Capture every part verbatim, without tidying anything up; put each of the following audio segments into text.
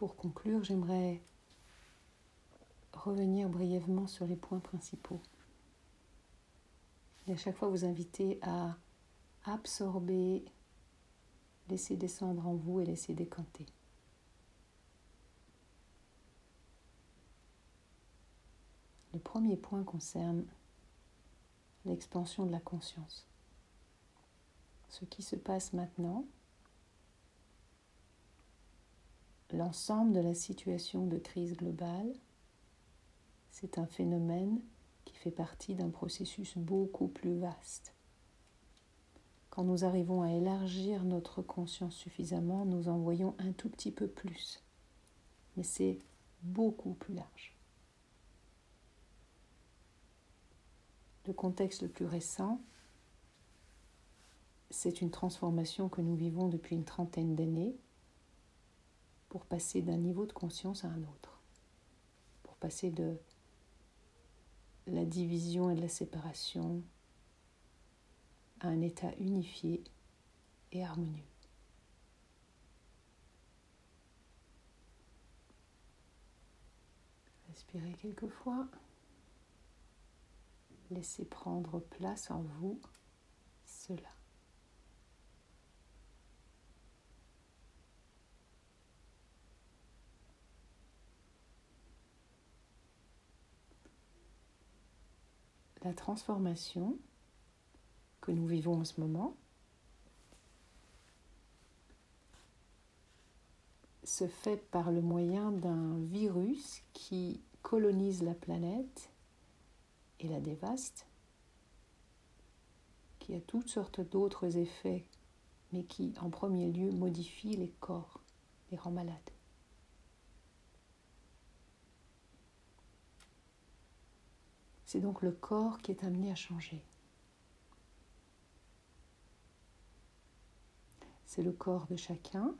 Pour conclure, j'aimerais revenir brièvement sur les points principaux. Et à chaque fois vous inviter à absorber, laisser descendre en vous et laisser décanter. Le premier point concerne l'expansion de la conscience. Ce qui se passe maintenant, l'ensemble de la situation de crise globale, c'est un phénomène qui fait partie d'un processus beaucoup plus vaste. Quand nous arrivons à élargir notre conscience suffisamment, nous en voyons un tout petit peu plus. Mais c'est beaucoup plus large. Le contexte le plus récent, c'est une transformation que nous vivons depuis une trentaine d'années pour passer d'un niveau de conscience à un autre, pour passer de la division et de la séparation à un état unifié et harmonieux. Respirez quelques fois. Laissez prendre place en vous cela. La transformation que nous vivons en ce moment se fait par le moyen d'un virus qui colonise la planète et la dévaste, qui a toutes sortes d'autres effets, mais qui, en premier lieu, modifie les corps, les rend malades. C'est donc le corps qui est amené à changer. C'est le corps de chacun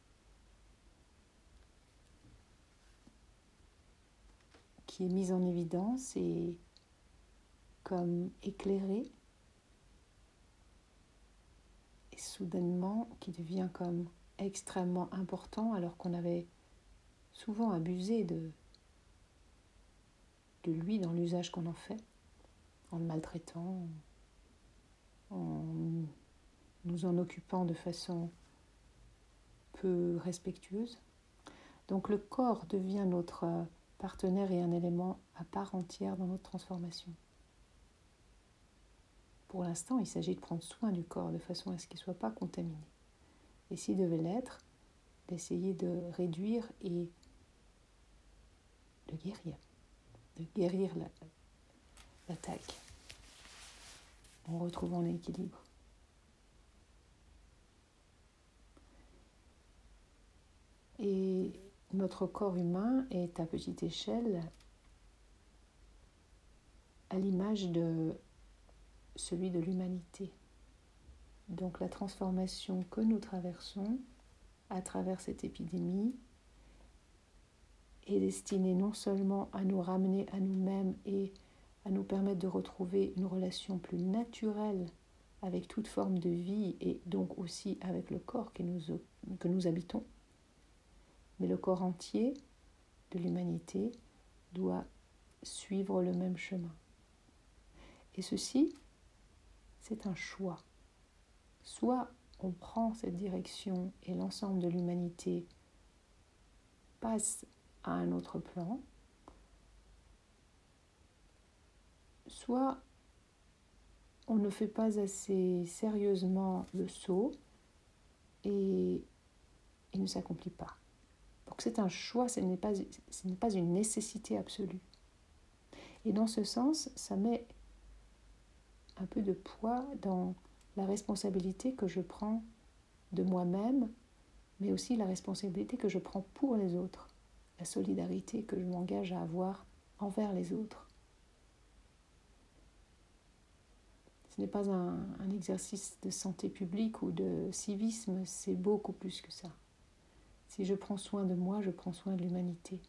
qui est mis en évidence et comme éclairé, et soudainement qui devient comme extrêmement important alors qu'on avait souvent abusé de, de lui dans l'usage qu'on en fait, en le maltraitant, en nous en occupant de façon peu respectueuse. Donc le corps devient notre partenaire et un élément à part entière dans notre transformation. Pour l'instant, il s'agit de prendre soin du corps de façon à ce qu'il ne soit pas contaminé. Et s'il devait l'être, d'essayer de réduire et de guérir, de guérir la, l'attaque en retrouvant l'équilibre. Et notre corps humain est à petite échelle à l'image de celui de l'humanité. Donc la transformation que nous traversons à travers cette épidémie est destinée non seulement à nous ramener à nous-mêmes et à nous permettre de retrouver une relation plus naturelle avec toute forme de vie et donc aussi avec le corps que nous, que nous habitons, mais le corps entier de l'humanité doit suivre le même chemin. Et ceci, c'est un choix. Soit on prend cette direction et l'ensemble de l'humanité passe à un autre plan, soit on ne fait pas assez sérieusement le saut et il ne s'accomplit pas. Donc c'est un choix, ce n'est pas, ce n'est pas une nécessité absolue. Et dans ce sens, ça met un peu de poids dans la responsabilité que je prends de moi-même, mais aussi la responsabilité que je prends pour les autres, la solidarité que je m'engage à avoir envers les autres. Ce n'est pas un, un exercice de santé publique ou de civisme, c'est beaucoup plus que ça. Si je prends soin de moi, je prends soin de l'humanité.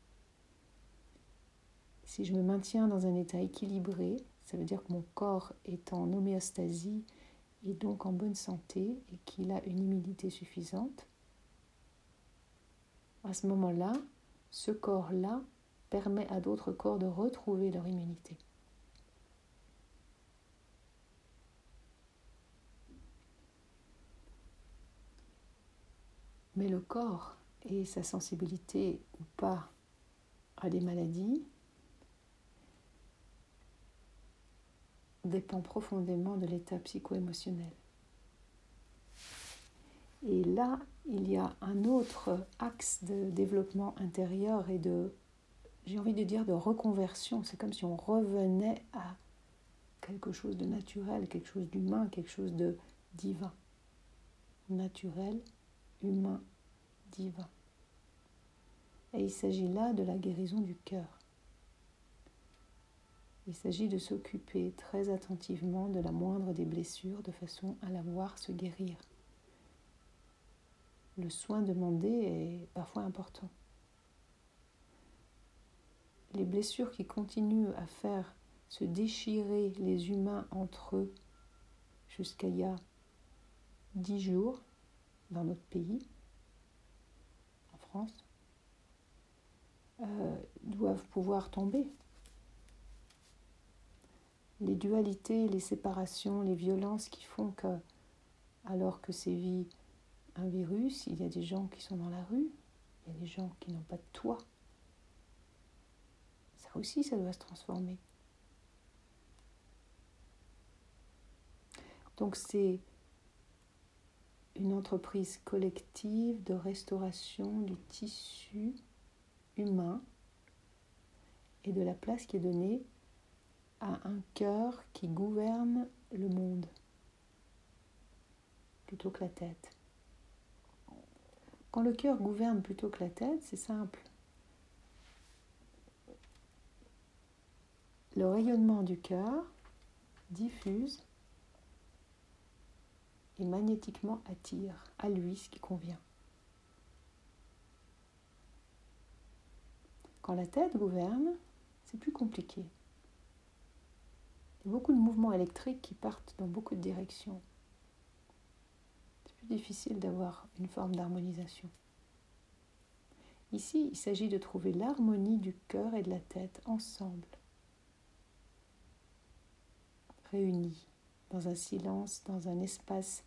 Si je me maintiens dans un état équilibré, ça veut dire que mon corps est en homéostasie et donc en bonne santé et qu'il a une immunité suffisante, à ce moment-là, ce corps-là permet à d'autres corps de retrouver leur immunité. Mais le corps et sa sensibilité ou pas à des maladies dépend profondément de l'état psycho-émotionnel. Et là, il y a un autre axe de développement intérieur et de, j'ai envie de dire, de reconversion. C'est comme si on revenait à quelque chose de naturel, quelque chose d'humain, quelque chose de divin. Naturel, humain, divin. Et il s'agit là de la guérison du cœur. Il s'agit de s'occuper très attentivement de la moindre des blessures de façon à la voir se guérir. Le soin demandé est parfois important. Les blessures qui continuent à faire se déchirer les humains entre eux jusqu'à il y a dix jours dans notre pays, en France, euh, doivent pouvoir tomber. Les dualités, les séparations, les violences qui font que, alors que sévit un virus, il y a des gens qui sont dans la rue, il y a des gens qui n'ont pas de toit. Ça aussi, ça doit se transformer. Donc c'est une entreprise collective de restauration du tissu humain et de la place qui est donnée à un cœur qui gouverne le monde plutôt que la tête. Quand le cœur gouverne plutôt que la tête, c'est simple. Le rayonnement du cœur diffuse et magnétiquement attire à lui ce qui convient. Quand la tête gouverne, c'est plus compliqué. Il y a beaucoup de mouvements électriques qui partent dans beaucoup de directions. C'est plus difficile d'avoir une forme d'harmonisation. Ici, il s'agit de trouver l'harmonie du cœur et de la tête ensemble, réunis dans un silence, dans un espace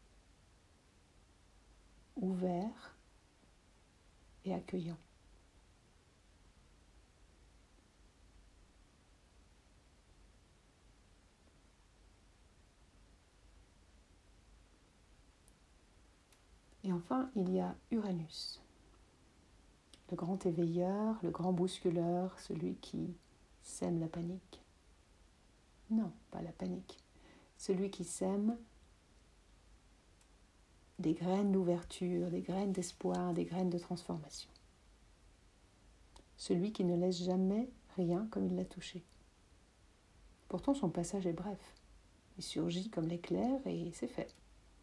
ouvert et accueillant. Et enfin, il y a Uranus, le grand éveilleur, le grand bousculeur, celui qui sème la panique. Non, pas la panique. Celui qui sème des graines d'ouverture, des graines d'espoir, des graines de transformation. Celui qui ne laisse jamais rien comme il l'a touché. Pourtant, son passage est bref. Il surgit comme l'éclair et c'est fait.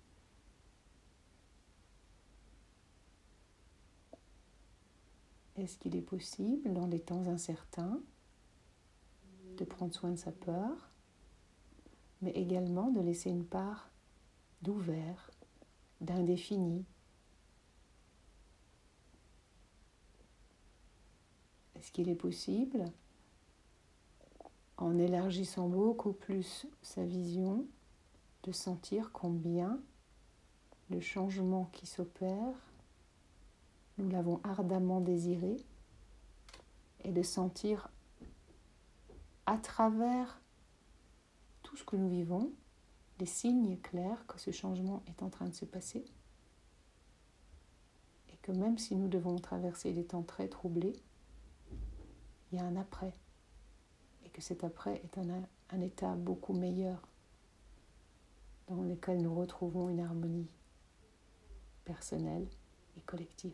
Est-ce qu'il est possible, dans des temps incertains, de prendre soin de sa peur, mais également de laisser une part d'ouvert, d'indéfini? Est-ce qu'il est possible, en élargissant beaucoup plus sa vision, de sentir combien le changement qui s'opère, nous l'avons ardemment désiré, et de sentir à travers tout ce que nous vivons, les signes clairs que ce changement est en train de se passer, et que même si nous devons traverser des temps très troublés, il y a un après, et que cet après est un, un état beaucoup meilleur, dans lequel nous retrouvons une harmonie personnelle et collective.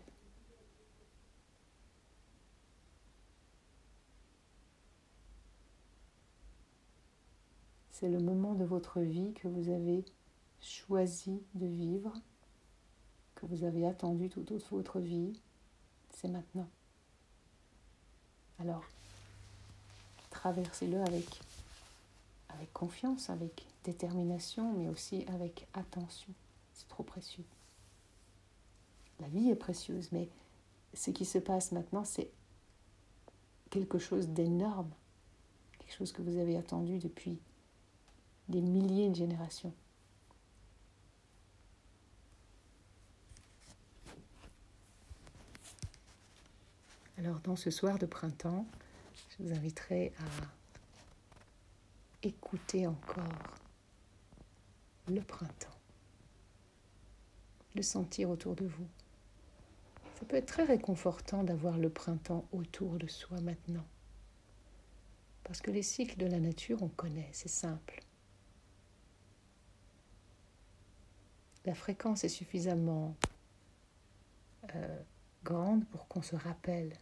C'est le moment de votre vie que vous avez choisi de vivre, que vous avez attendu toute votre vie. C'est maintenant. Alors, traversez-le avec, avec confiance, avec détermination, mais aussi avec attention. C'est trop précieux. La vie est précieuse, mais ce qui se passe maintenant, c'est quelque chose d'énorme, quelque chose que vous avez attendu depuis des milliers de générations. Alors dans ce soir de printemps, je vous inviterai à écouter encore le printemps, le sentir autour de vous. Ça peut être très réconfortant d'avoir le printemps autour de soi maintenant. Parce que les cycles de la nature, on connaît, c'est simple. La fréquence est suffisamment euh, grande pour qu'on se rappelle.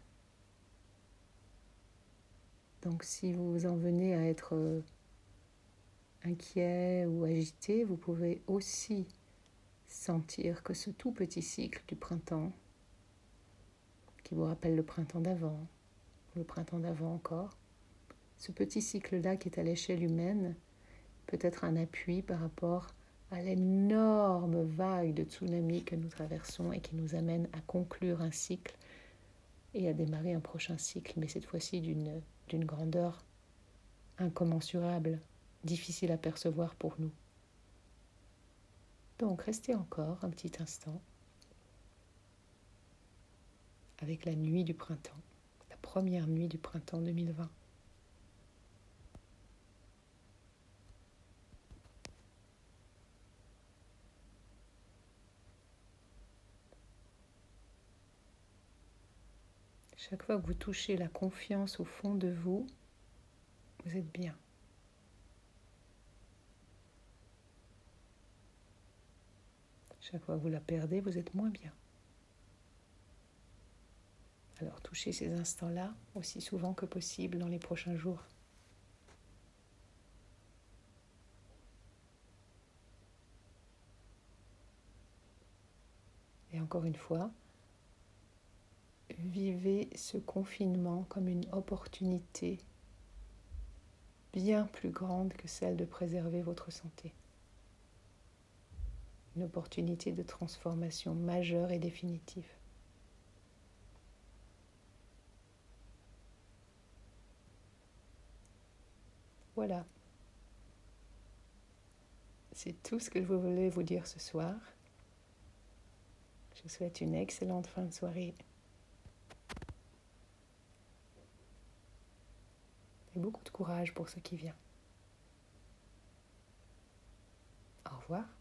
Donc si vous en venez à être euh, inquiet ou agité, vous pouvez aussi sentir que ce tout petit cycle du printemps, qui vous rappelle le printemps d'avant, le printemps d'avant encore, ce petit cycle-là qui est à l'échelle humaine peut être un appui par rapport à l'énorme vague de tsunami que nous traversons et qui nous amène à conclure un cycle et à démarrer un prochain cycle, mais cette fois-ci d'une, d'une grandeur incommensurable, difficile à percevoir pour nous. Donc restez encore un petit instant avec la nuit du printemps, la première nuit du printemps deux mille vingt. Chaque fois que vous touchez la confiance au fond de vous, vous êtes bien. Chaque fois que vous la perdez, vous êtes moins bien. Alors touchez ces instants-là aussi souvent que possible dans les prochains jours. Et encore une fois, vivez ce confinement comme une opportunité bien plus grande que celle de préserver votre santé. Une opportunité de transformation majeure et définitive. Voilà. C'est tout ce que je voulais vous dire ce soir. Je vous souhaite une excellente fin de soirée. Et beaucoup de courage pour ce qui vient. Au revoir.